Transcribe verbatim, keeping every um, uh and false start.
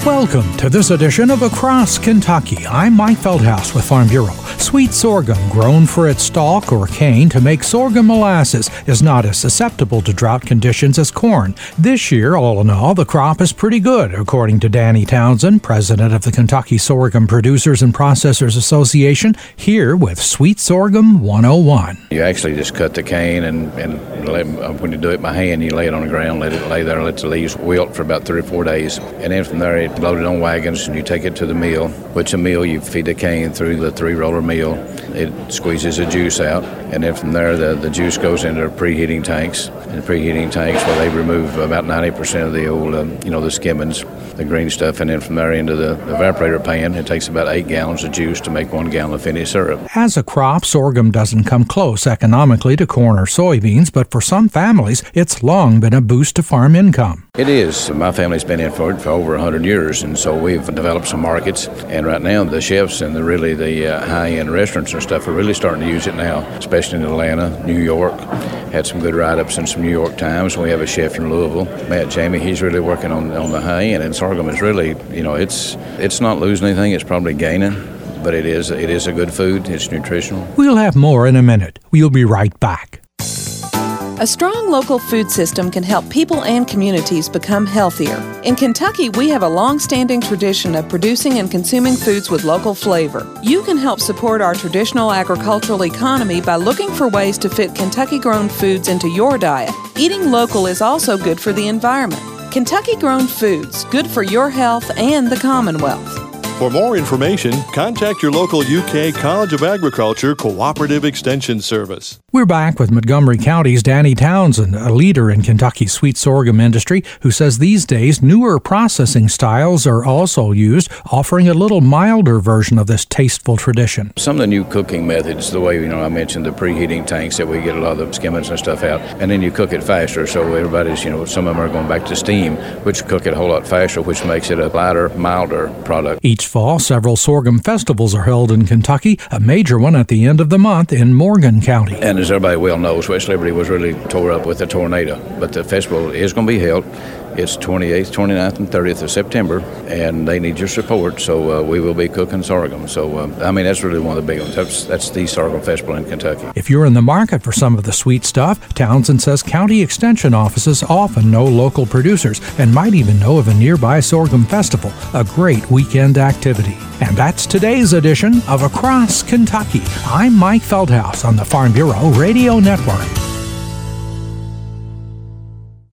Welcome to this edition of Across Kentucky. I'm Mike Feldhaus with Farm Bureau. Sweet sorghum, grown for its stalk or cane to make sorghum molasses, is not as susceptible to drought conditions as corn. This year, all in all, the crop is pretty good, according to Danny Townsend, president of the Kentucky Sorghum Producers and Processors Association, here with Sweet Sorghum one oh one. You actually just cut the cane, and, and let, when you do it by hand, you lay it on the ground, let it lay there, let the leaves wilt for about three or four days. And then from there, it's loaded on wagons, and you take it to the mill. Which a mill, you feed the cane through the three-roller mill. It squeezes the juice out, and then from there, the, the juice goes into preheating tanks. And the preheating tanks, where they remove about ninety percent of the old, um, you know, the skimmings, the green stuff, and then from there into the evaporator pan. It takes about eight gallons of juice to make one gallon of finished syrup. As a crop, sorghum doesn't come close economically to corn or soybeans, but for some families, it's long been a boost to farm income. It is. My family's been in for it for over one hundred years, and so we've developed some markets. And right now, the chefs and the really the uh, high-end restaurants and stuff are really starting to use it now, especially in Atlanta, New York. Had some good write-ups in some New York Times. We have a chef in Louisville, Matt Jamie. He's really working on on the high end, and sorghum is really, you know, it's it's not losing anything. It's probably gaining, but it is it is a good food. It's nutritional. We'll have more in a minute. We'll be right back. A strong local food system can help people and communities become healthier. In Kentucky, we have a long-standing tradition of producing and consuming foods with local flavor. You can help support our traditional agricultural economy by looking for ways to fit Kentucky-grown foods into your diet. Eating local is also good for the environment. Kentucky-grown foods, good for your health and the Commonwealth. For more information, contact your local U K College of Agriculture Cooperative Extension Service. We're back with Montgomery County's Danny Townsend, a leader in Kentucky's sweet sorghum industry, who says these days newer processing styles are also used, offering a little milder version of this tasteful tradition. Some of the new cooking methods, the way, you know, I mentioned the preheating tanks that we get a lot of the skimmings and stuff out, and then you cook it faster, so everybody's, you know, some of them are going back to steam, which cook it a whole lot faster, which makes it a lighter, milder product. Each fall, several sorghum festivals are held in Kentucky, a major one at the end of the month in Morgan County. And as everybody well knows, West Liberty was really tore up with a tornado, but the festival is going to be held. It's twenty-eighth, twenty-ninth, and thirtieth of September, and they need your support, so uh, we will be cooking sorghum. So, uh, I mean, that's really one of the big ones. That's, that's the Sorghum Festival in Kentucky. If you're in the market for some of the sweet stuff, Townsend says county extension offices often know local producers and might even know of a nearby sorghum festival, a great weekend activity. And that's today's edition of Across Kentucky. I'm Mike Feldhaus on the Farm Bureau Radio Network.